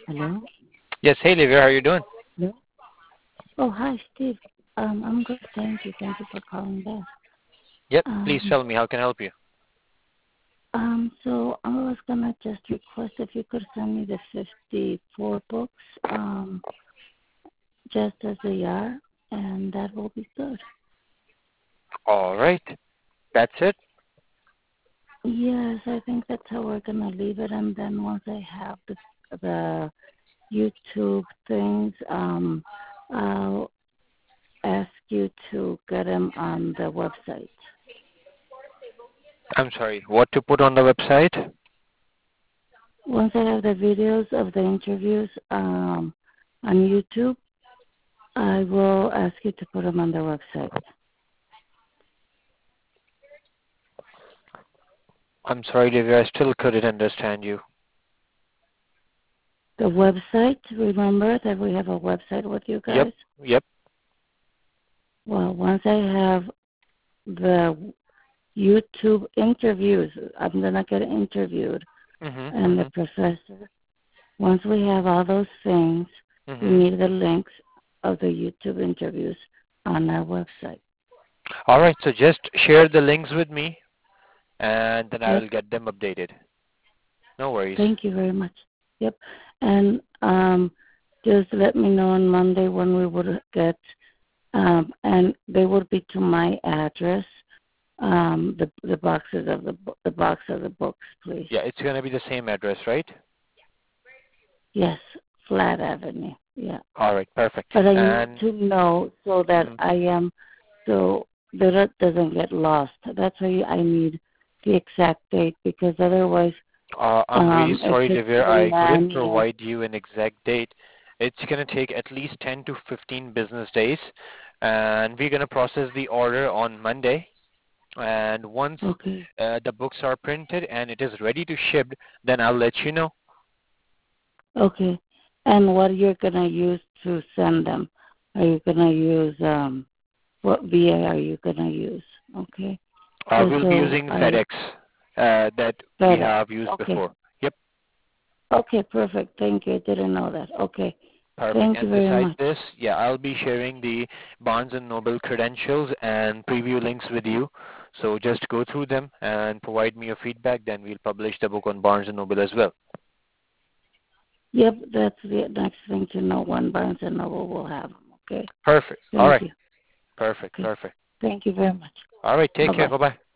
Hello? Yes, hey Livia, how are you doing? Hello? Oh, hi, Steve. I'm good, thank you. Thank you for calling back. Yep, please Um, tell me, how can I help you? so I was gonna just request if you could send me the 54 books, just as they are, and that will be good. All right, that's it. Yes, I think that's how we're gonna leave it, and then once I have the YouTube things, I'll ask you to get them on the website. I'm sorry, what to put on the website? Once I have the videos of the interviews on YouTube, I will ask you to put them on the website. I'm sorry, Livia, I still couldn't understand you. The website, remember that we have a website with you Yep, guys? yep. Well, once I have the YouTube interviews, I'm going to get interviewed, and the Mhm, professor, once we have all those things, we mhm. need the links of the YouTube interviews on our website. All right, so just share the links with me, and then I Yep. will get them updated. No worries. Thank you very much. Yep. And just let me know on Monday when we would get, and they would be to my address. The boxes of the box of the books, please. Yeah, it's gonna be the same address, right? Yes, Flat Avenue. Yeah. All right, perfect. But I need And to know so that mhm. I am so that it doesn't get lost. That's why I need the exact date because otherwise, I'm really if sorry, it's Devere. the I couldn't nanny. provide you an exact date. It's going to take at least 10 to 15 business days, and we're going to process the order on Monday. And once Okay. the books are printed and it is ready to ship, then I'll let you know. Okay. And what you're gonna use to send them? Are you gonna use what VA are you gonna use? Okay. Just We'll be so using I FedEx that we FedEx. have used Okay. before. Yep, Okay, perfect. Thank you. I didn't know that. Okay. perfect. Thank you And very besides much. this, yeah, I'll be sharing the Barnes& and Noble credentials and preview links with you. So just go through them and provide me your feedback. Then we'll publish the book on Barnes& and Noble as well. Yep, that's the next thing to know when Barnes and Noble will have them. Okay. Perfect. All Thank right. you. Perfect. Okay. Perfect. Thank you very much. All right. Bye Take care. bye. Bye-bye.